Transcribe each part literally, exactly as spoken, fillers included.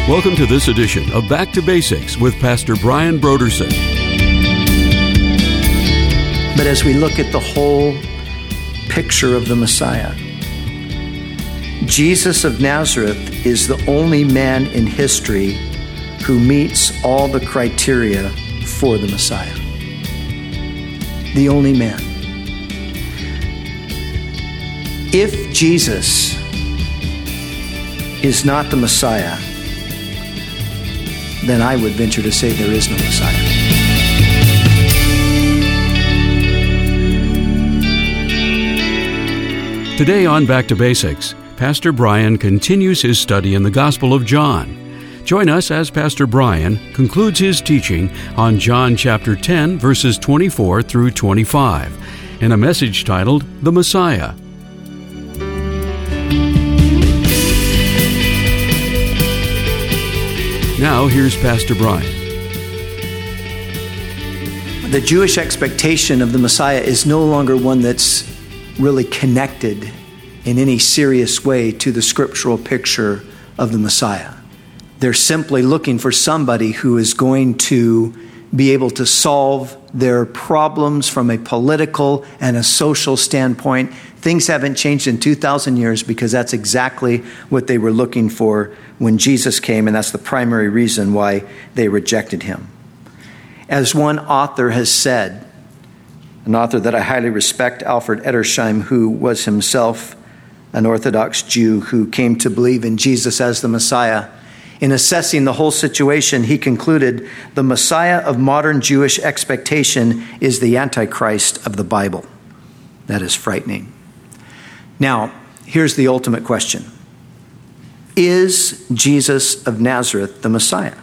Welcome to this edition of Back to Basics with Pastor Brian Brodersen. But as we look at the whole picture of the Messiah, Jesus of Nazareth is the only man in history who meets all the criteria for the Messiah. The only man. If Jesus is not the Messiah, then I would venture to say there is no Messiah. Today on Back to Basics, Pastor Brian continues his study in the Gospel of John. Join us as Pastor Brian concludes his teaching on John chapter ten, verses twenty-four through twenty-five, in a message titled, The Messiah. Now, here's Pastor Brian. The Jewish expectation of the Messiah is no longer one that's really connected in any serious way to the scriptural picture of the Messiah. They're simply looking for somebody who is going to be able to solve their problems from a political and a social standpoint. Things haven't changed in two thousand years because that's exactly what they were looking for when Jesus came, and that's the primary reason why they rejected him. As one author has said, an author that I highly respect, Alfred Edersheim, who was himself an Orthodox Jew who came to believe in Jesus as the Messiah, in assessing the whole situation, he concluded, the Messiah of modern Jewish expectation is the Antichrist of the Bible. That is frightening. Now, here's the ultimate question. Is Jesus of Nazareth the Messiah?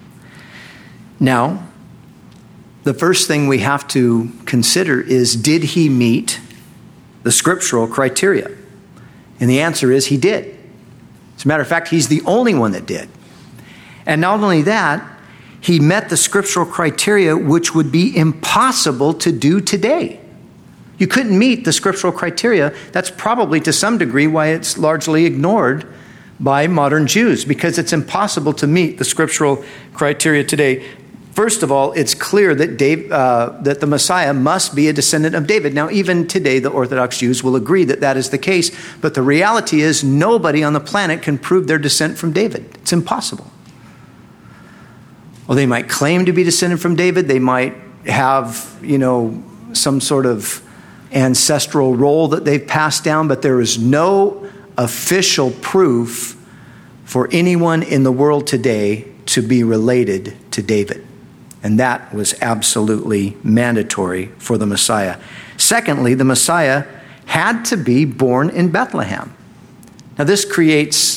Now, the first thing we have to consider is, did he meet the scriptural criteria? And the answer is he did. As a matter of fact, he's the only one that did. And not only that, he met the scriptural criteria, which would be impossible to do today. You couldn't meet the scriptural criteria. That's probably to some degree why it's largely ignored by modern Jews, because it's impossible to meet the scriptural criteria today. First of all, it's clear that Dave, uh, that the Messiah must be a descendant of David. Now, even today, the Orthodox Jews will agree that that is the case. But the reality is nobody on the planet can prove their descent from David. It's impossible. Well, they might claim to be descended from David. They might have, you know, some sort of ancestral role that they've passed down. But there is no official proof for anyone in the world today to be related to David. And that was absolutely mandatory for the Messiah. Secondly, the Messiah had to be born in Bethlehem. Now, this creates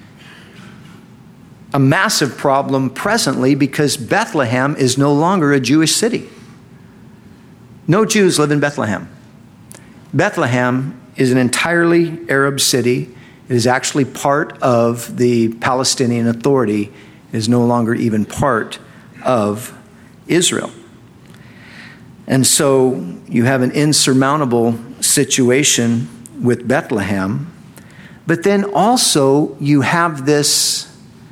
a massive problem presently because Bethlehem is no longer a Jewish city. No Jews live in Bethlehem. Bethlehem is an entirely Arab city. It is actually part of the Palestinian Authority. It is no longer even part of Israel. And so you have an insurmountable situation with Bethlehem, but then also you have this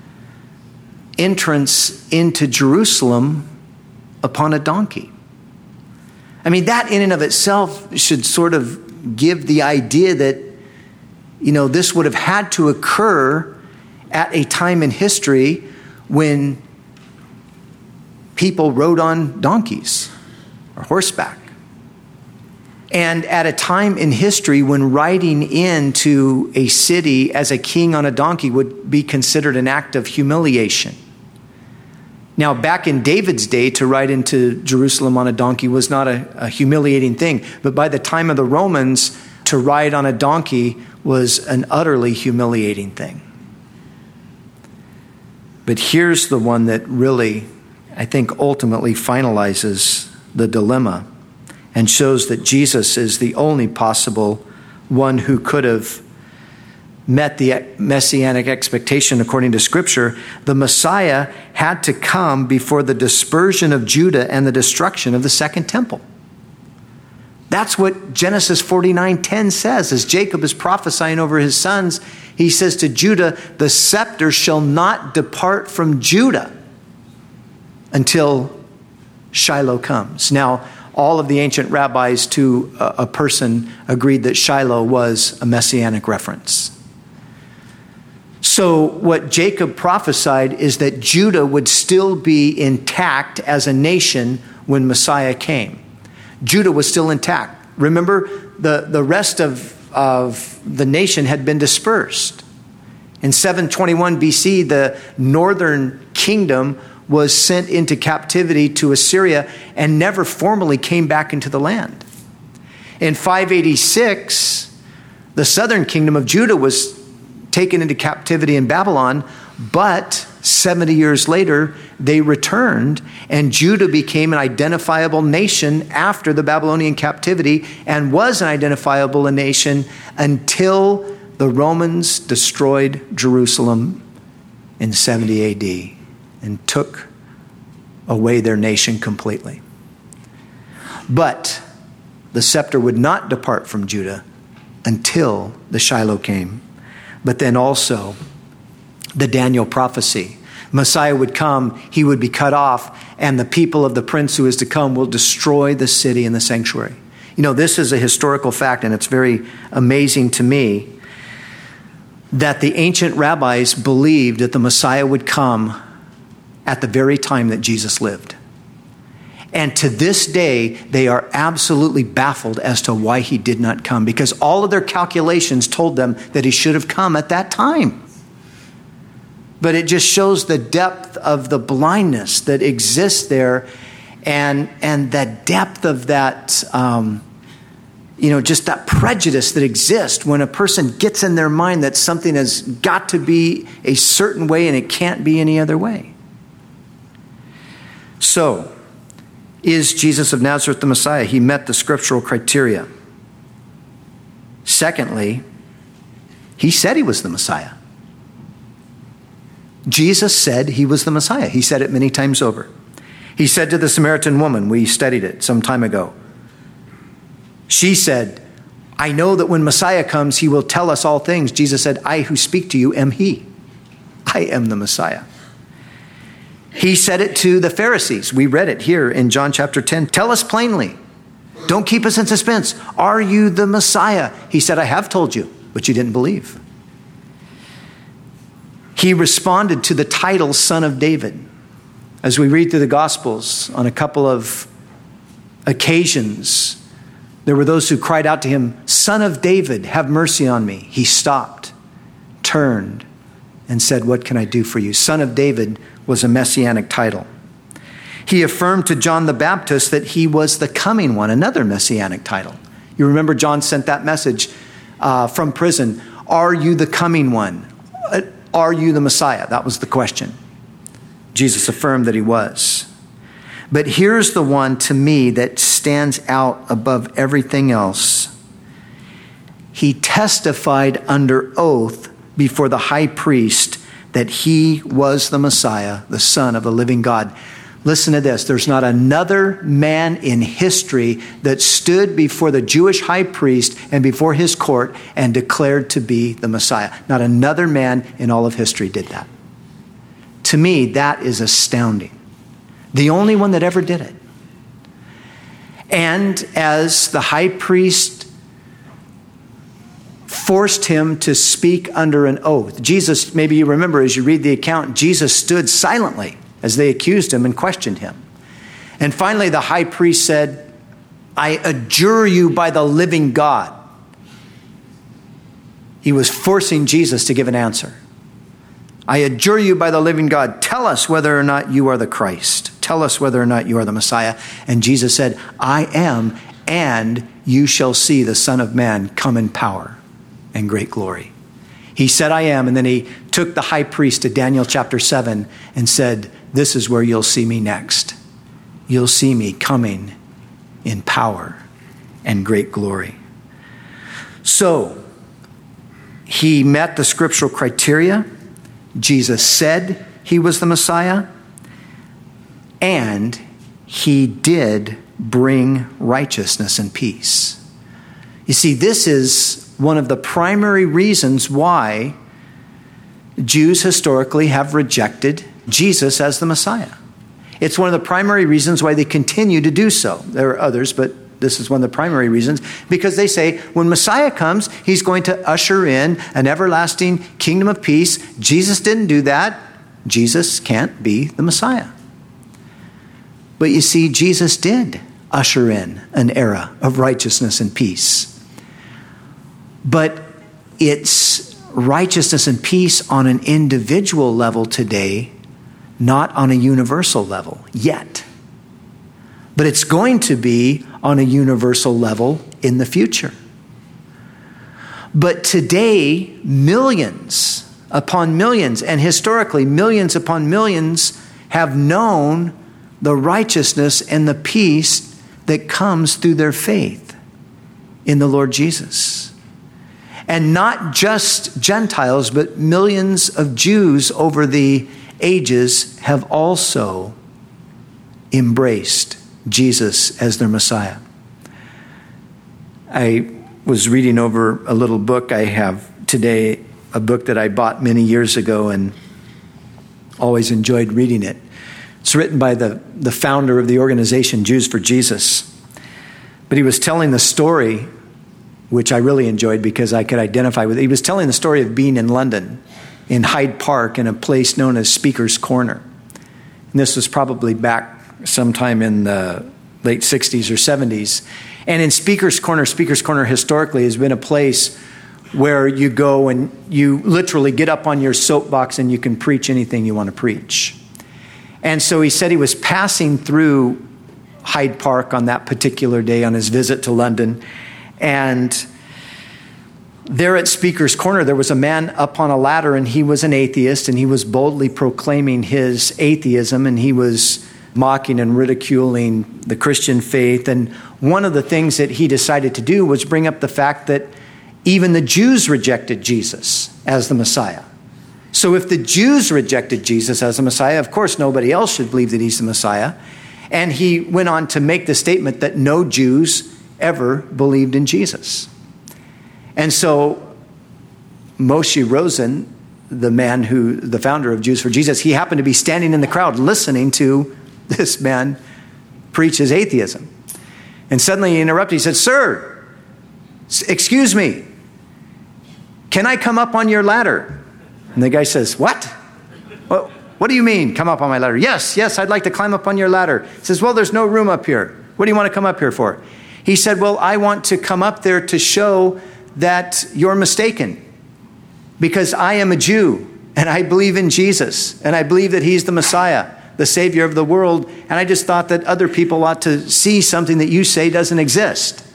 entrance into Jerusalem upon a donkey. I mean, that in and of itself should sort of give the idea that, you know, this would have had to occur at a time in history when people rode on donkeys or horseback. And at a time in history when riding into a city as a king on a donkey would be considered an act of humiliation. Now, back in David's day, to ride into Jerusalem on a donkey was not a, a humiliating thing. But by the time of the Romans, to ride on a donkey was an utterly humiliating thing. But here's the one that really, I think, ultimately finalizes the dilemma and shows that Jesus is the only possible one who could have met the messianic expectation according to Scripture. The Messiah had to come before the dispersion of Judah and the destruction of the Second Temple. That's what Genesis forty-nine ten says. As Jacob is prophesying over his sons, he says to Judah, the scepter shall not depart from Judah until Shiloh comes. Now, all of the ancient rabbis to a, a person agreed that Shiloh was a messianic reference. So what Jacob prophesied is that Judah would still be intact as a nation when Messiah came. Judah was still intact. Remember, the, the rest of, of the nation had been dispersed. In seven twenty-one B C, the northern kingdom was sent into captivity to Assyria and never formally came back into the land. In five eighty-six, the southern kingdom of Judah was taken into captivity in Babylon, but seventy years later, they returned, and Judah became an identifiable nation after the Babylonian captivity and was an identifiable nation until the Romans destroyed Jerusalem in seventy A D and took away their nation completely. But the scepter would not depart from Judah until the Shiloh came. But then also the Daniel prophecy. Messiah would come, he would be cut off, and the people of the prince who is to come will destroy the city and the sanctuary. You know, this is a historical fact, and it's very amazing to me that the ancient rabbis believed that the Messiah would come at the very time that Jesus lived. And to this day, they are absolutely baffled as to why he did not come, because all of their calculations told them that he should have come at that time. But it just shows the depth of the blindness that exists there, and and the depth of that, um, you know, just that prejudice that exists when a person gets in their mind that something has got to be a certain way and it can't be any other way. So, is Jesus of Nazareth the Messiah? He met the scriptural criteria. Secondly, he said he was the Messiah. Jesus said he was the Messiah. He said it many times over. He said to the Samaritan woman, we studied it some time ago. She said, I know that when Messiah comes, he will tell us all things. Jesus said, I who speak to you am he. I am the Messiah. He said it to the Pharisees. We read it here in John chapter ten. Tell us plainly. Don't keep us in suspense. Are you the Messiah? He said, I have told you, but you didn't believe. He responded to the title Son of David. As we read through the Gospels on a couple of occasions, there were those who cried out to him, Son of David, have mercy on me. He stopped, turned, and said, what can I do for you? Son of David was a messianic title. He affirmed to John the Baptist that he was the coming one, another messianic title. You remember John sent that message uh, from prison. Are you the coming one? Are you the Messiah? That was the question. Jesus affirmed that he was. But here's the one to me that stands out above everything else. He testified under oath before the high priest that he was the Messiah, the Son of the living God. Listen to this. There's not another man in history that stood before the Jewish high priest and before his court and declared to be the Messiah. Not another man in all of history did that. To me, that is astounding. The only one that ever did it. And as the high priest forced him to speak under an oath, Jesus, maybe you remember as you read the account, Jesus stood silently as they accused him and questioned him. And finally, the high priest said, I adjure you by the living God. He was forcing Jesus to give an answer. I adjure you by the living God, tell us whether or not you are the Christ. Tell us whether or not you are the Messiah. And Jesus said, I am, and you shall see the Son of Man come in power and great glory. He said, I am, and then he took the high priest to Daniel chapter seven and said, this is where you'll see me next. You'll see me coming in power and great glory. So, he met the scriptural criteria. Jesus said he was the Messiah, and he did bring righteousness and peace. You see, this is one of the primary reasons why Jews historically have rejected Jesus as the Messiah. It's one of the primary reasons why they continue to do so. There are others, but this is one of the primary reasons, because they say when Messiah comes, he's going to usher in an everlasting kingdom of peace. Jesus didn't do that. Jesus can't be the Messiah. But you see, Jesus did usher in an era of righteousness and peace. But it's righteousness and peace on an individual level today, not on a universal level yet. But it's going to be on a universal level in the future. But today, millions upon millions, and historically millions upon millions, have known the righteousness and the peace that comes through their faith in the Lord Jesus. And not just Gentiles, but millions of Jews over the ages have also embraced Jesus as their Messiah. I was reading over a little book I have today, a book that I bought many years ago and always enjoyed reading it. It's written by the, the founder of the organization Jews for Jesus. But he was telling the story, which I really enjoyed because I could identify with it. He was telling the story of being in London, in Hyde Park, in a place known as Speaker's Corner. And this was probably back sometime in the late sixties or seventies. And in Speaker's Corner, Speaker's Corner historically has been a place where you go and you literally get up on your soapbox and you can preach anything you want to preach. And so he said he was passing through Hyde Park on that particular day on his visit to London. And there at Speaker's Corner, there was a man up on a ladder, and he was an atheist, and he was boldly proclaiming his atheism, and he was mocking and ridiculing the Christian faith. And one of the things that he decided to do was bring up the fact that even the Jews rejected Jesus as the Messiah. So if the Jews rejected Jesus as the Messiah, of course nobody else should believe that he's the Messiah. And he went on to make the statement that no Jews ever believed in Jesus. And so Moshe Rosen, the man who, the founder of Jews for Jesus, he happened to be standing in the crowd listening to this man preach his atheism. And suddenly he interrupted. He said, "Sir, excuse me, can I come up on your ladder?" And the guy says, "What? What, what do you mean, come up on my ladder?" "Yes, yes, I'd like to climb up on your ladder." He says, "Well, there's no room up here. What do you want to come up here for?" He said, "Well, I want to come up there to show that you're mistaken, because I am a Jew and I believe in Jesus and I believe that he's the Messiah, the Savior of the world, and I just thought that other people ought to see something that you say doesn't exist."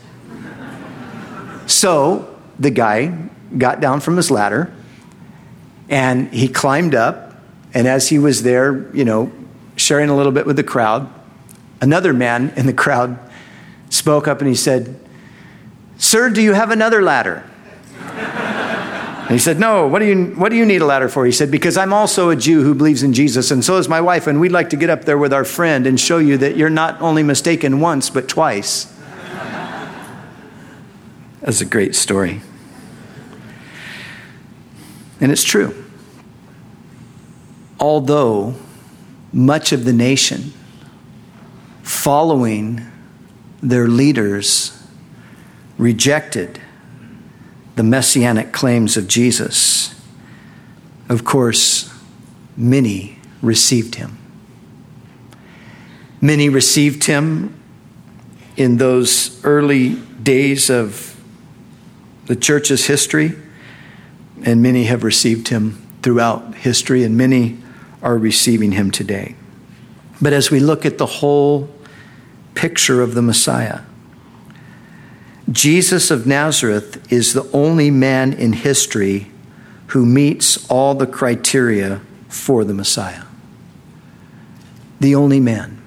So the guy got down from his ladder and he climbed up, and as he was there, you know, sharing a little bit with the crowd, another man in the crowd spoke up and he said, "Sir, do you have another ladder?" And he said, "No, what do you what do you need a ladder for?" He said, "Because I'm also a Jew who believes in Jesus, and so is my wife, and we'd like to get up there with our friend and show you that you're not only mistaken once, but twice." That's a great story. And it's true. Although much of the nation, following their leaders, rejected the messianic claims of Jesus, of course, many received him. Many received him in those early days of the church's history, and many have received him throughout history, and many are receiving him today. But as we look at the whole picture of the Messiah, Jesus of Nazareth is the only man in history who meets all the criteria for the Messiah. The only man.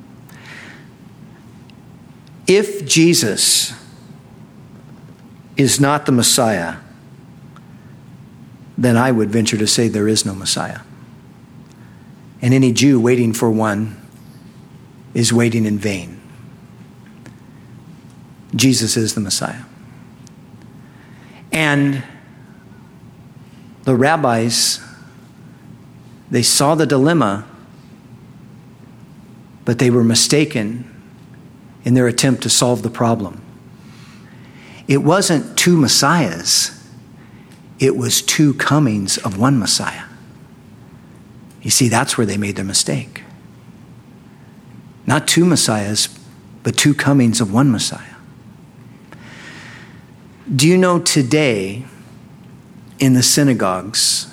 If Jesus is not the Messiah, then I would venture to say there is no Messiah. And any Jew waiting for one is waiting in vain. Jesus is the Messiah. And the rabbis, they saw the dilemma, but they were mistaken in their attempt to solve the problem. It wasn't two Messiahs. It was two comings of one Messiah. You see, that's where they made their mistake. Not two Messiahs, but two comings of one Messiah. Do you know today in the synagogues,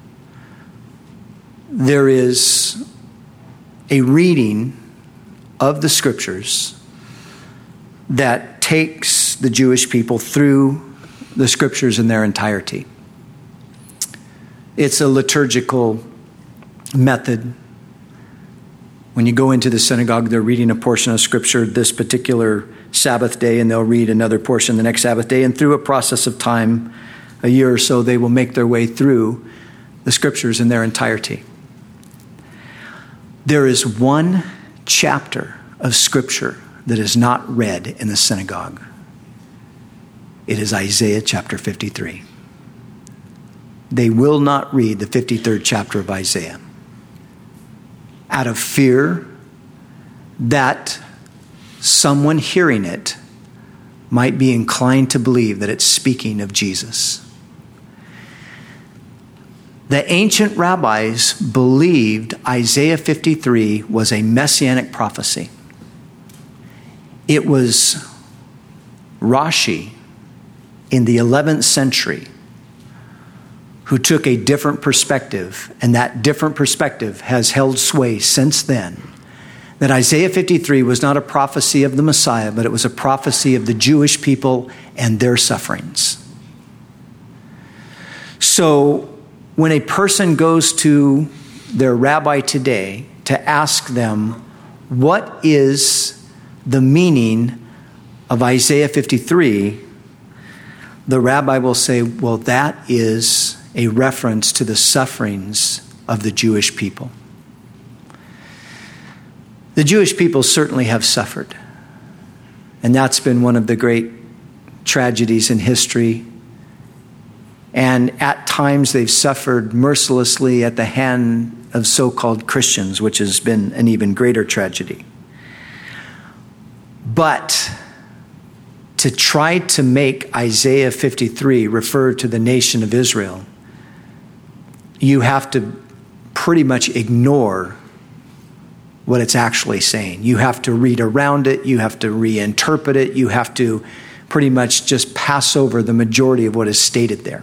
there is a reading of the scriptures that takes the Jewish people through the scriptures in their entirety. It's a liturgical method. When you go into the synagogue, they're reading a portion of scripture this particular Sabbath day, and they'll read another portion the next Sabbath day. And through a process of time, a year or so, they will make their way through the scriptures in their entirety. There is one chapter of scripture that is not read in the synagogue. It is Isaiah chapter fifty-three. They will not read the fifty-third chapter of Isaiah out of fear that someone hearing it might be inclined to believe that it's speaking of Jesus. The ancient rabbis believed Isaiah fifty-three was a messianic prophecy. It was Rashi in the eleventh century who took a different perspective, and that different perspective has held sway since then, that Isaiah fifty-three was not a prophecy of the Messiah, but it was a prophecy of the Jewish people and their sufferings. So when a person goes to their rabbi today to ask them, what is the meaning of Isaiah fifty-three, the rabbi will say, well, that is a reference to the sufferings of the Jewish people. The Jewish people certainly have suffered. And that's been one of the great tragedies in history. And at times they've suffered mercilessly at the hand of so-called Christians, which has been an even greater tragedy. But to try to make Isaiah fifty-three refer to the nation of Israel, you have to pretty much ignore what it's actually saying. You have to read around it. You have to reinterpret it. You have to pretty much just pass over the majority of what is stated there.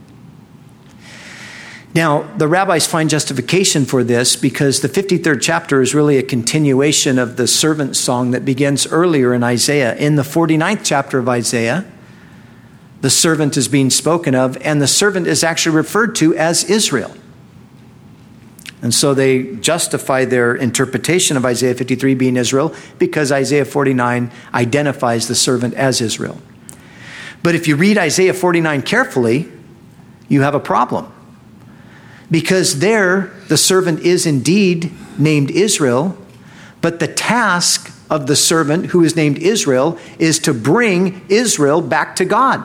Now, the rabbis find justification for this because the fifty-third chapter is really a continuation of the servant song that begins earlier in Isaiah. In the forty-ninth chapter of Isaiah, the servant is being spoken of, and the servant is actually referred to as Israel. And so they justify their interpretation of Isaiah fifty-three being Israel because Isaiah forty-nine identifies the servant as Israel. But if you read Isaiah forty-nine carefully, you have a problem. Because there, the servant is indeed named Israel, but the task of the servant who is named Israel is to bring Israel back to God.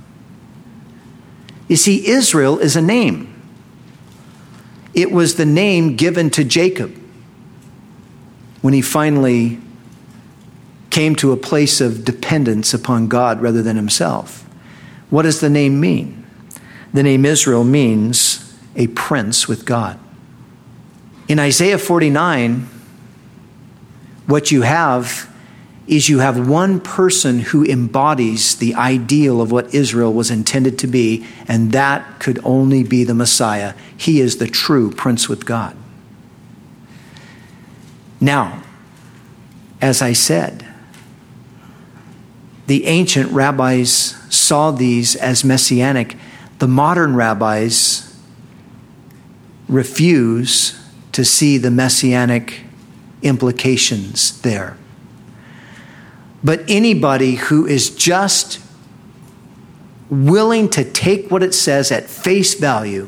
You see, Israel is a name. It was the name given to Jacob when he finally came to a place of dependence upon God rather than himself. What does the name mean? The name Israel means a prince with God. In Isaiah forty-nine, what you have is you have one person who embodies the ideal of what Israel was intended to be, and that could only be the Messiah. He is the true prince with God. Now, as I said, the ancient rabbis saw these as messianic. The modern rabbis refuse to see the messianic implications there. But anybody who is just willing to take what it says at face value,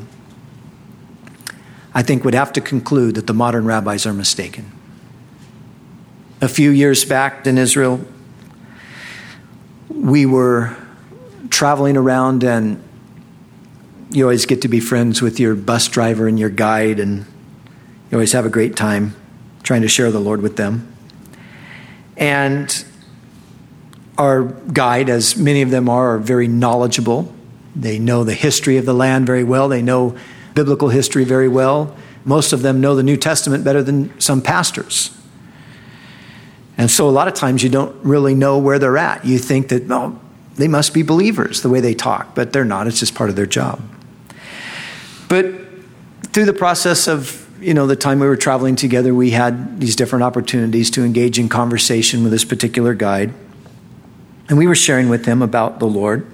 I think would have to conclude that the modern rabbis are mistaken. A few years back in Israel, we were traveling around, and you always get to be friends with your bus driver and your guide, and you always have a great time trying to share the Lord with them. And our guide, as many of them are, are very knowledgeable. They know the history of the land very well. They know biblical history very well. Most of them know the New Testament better than some pastors. And so a lot of times you don't really know where they're at. You think that, oh, they must be believers the way they talk, but they're not. It's just part of their job. But through the process of, you know, the time we were traveling together, we had these different opportunities to engage in conversation with this particular guide. And we were sharing with him about the Lord.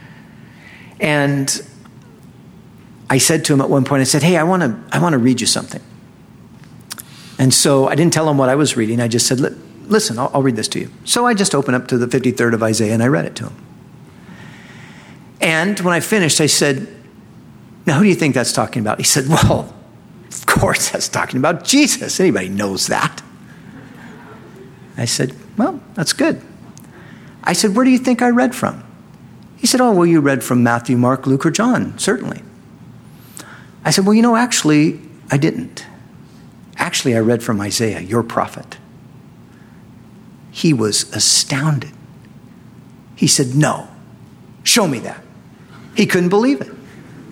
And I said to him at one point, I said, hey, I want to I want to read you something. And so I didn't tell him what I was reading. I just said, listen, I'll, I'll read this to you. So I just opened up to the fifty-third of Isaiah and I read it to him. And when I finished, I said, now who do you think that's talking about? He said, well, of course that's talking about Jesus. Anybody knows that. I said, well, that's good. I said, where do you think I read from? He said, oh, well, you read from Matthew, Mark, Luke, or John, certainly. I said, well, you know, actually, I didn't. Actually, I read from Isaiah, your prophet. He was astounded. He said, no, show me that. He couldn't believe it.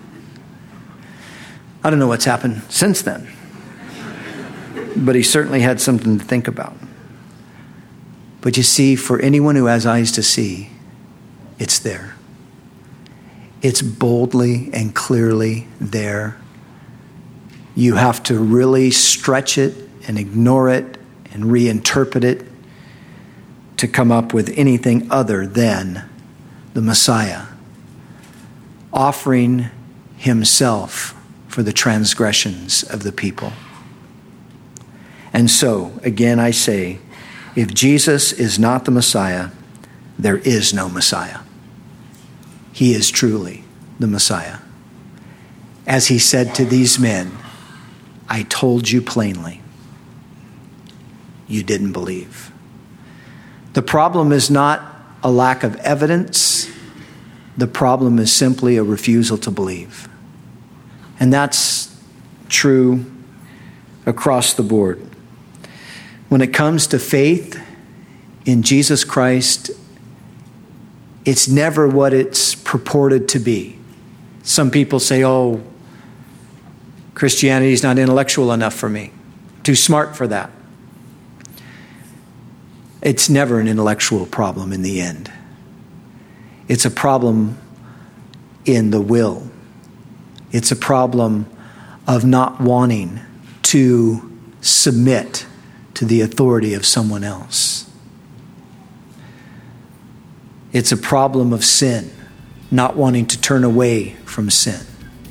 I don't know what's happened since then, but he certainly had something to think about. But you see, for anyone who has eyes to see, it's there. It's boldly and clearly there. You have to really stretch it and ignore it and reinterpret it to come up with anything other than the Messiah offering himself for the transgressions of the people. And so, again, I say, if Jesus is not the Messiah, there is no Messiah. He is truly the Messiah. As he said to these men, I told you plainly, you didn't believe. The problem is not a lack of evidence. The problem is simply a refusal to believe. And that's true across the board. When it comes to faith in Jesus Christ, it's never what it's purported to be. Some people say, oh, Christianity is not intellectual enough for me. Too smart for that. It's never an intellectual problem in the end. It's a problem in the will. It's a problem of not wanting to submit to the authority of someone else. It's a problem of sin, not wanting to turn away from sin.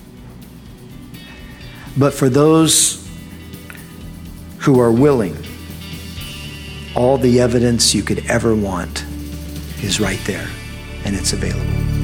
But for those who are willing, all the evidence you could ever want is right there, and it's available.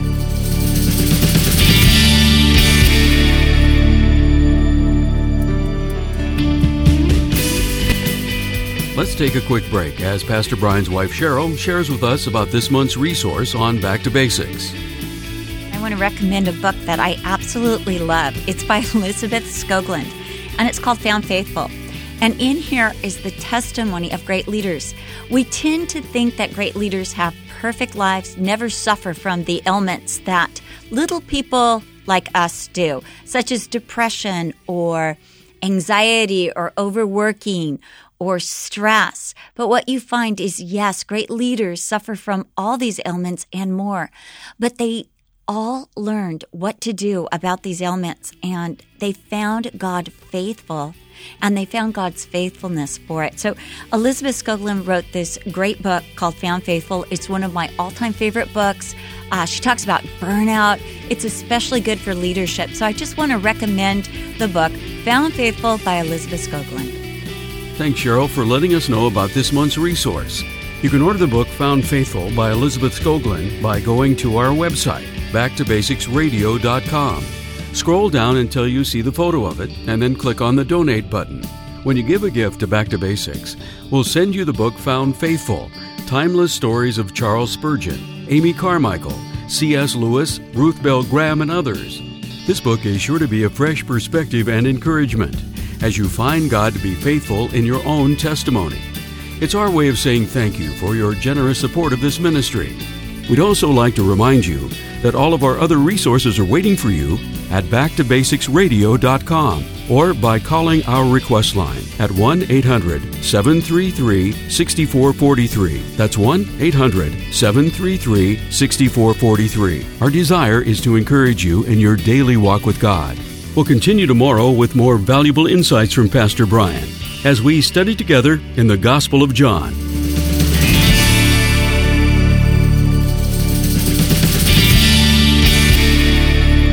Let's take a quick break as Pastor Brian's wife Cheryl shares with us about this month's resource on Back to Basics. I want to recommend a book that I absolutely love. It's by Elizabeth Skoglund, and it's called Found Faithful. And in here is the testimony of great leaders. We tend to think that great leaders have perfect lives, never suffer from the ailments that little people like us do, such as depression or anxiety or overworking or stress. But what you find is, yes, great leaders suffer from all these ailments and more, but they all learned what to do about these ailments, and they found God faithful, and they found God's faithfulness for it. So Elizabeth Skoglund wrote this great book called Found Faithful. It's one of my all-time favorite books. Uh, she talks about burnout. It's especially good for leadership. So I just want to recommend the book Found Faithful by Elizabeth Skoglund. Thanks, Cheryl, for letting us know about this month's resource. You can order the book Found Faithful by Elizabeth Skoglund by going to our website, back to basics radio dot com. Scroll down until you see the photo of it, and then click on the Donate button. When you give a gift to Back to Basics, we'll send you the book Found Faithful, Timeless Stories of Charles Spurgeon. Amy Carmichael, C S Lewis, Ruth Bell Graham, and others. This book is sure to be a fresh perspective and encouragement as you find God to be faithful in your own testimony. It's our way of saying thank you for your generous support of this ministry. We'd also like to remind you that all of our other resources are waiting for you at back to basics radio dot com or by calling our request line at one eight hundred, seven three three, six four four three. That's one eight hundred, seven three three, six four four three. Our desire is to encourage you in your daily walk with God. We'll continue tomorrow with more valuable insights from Pastor Brian as we study together in the Gospel of John.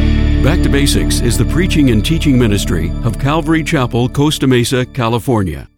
Back to Basics is the preaching and teaching ministry of Calvary Chapel, Costa Mesa, California.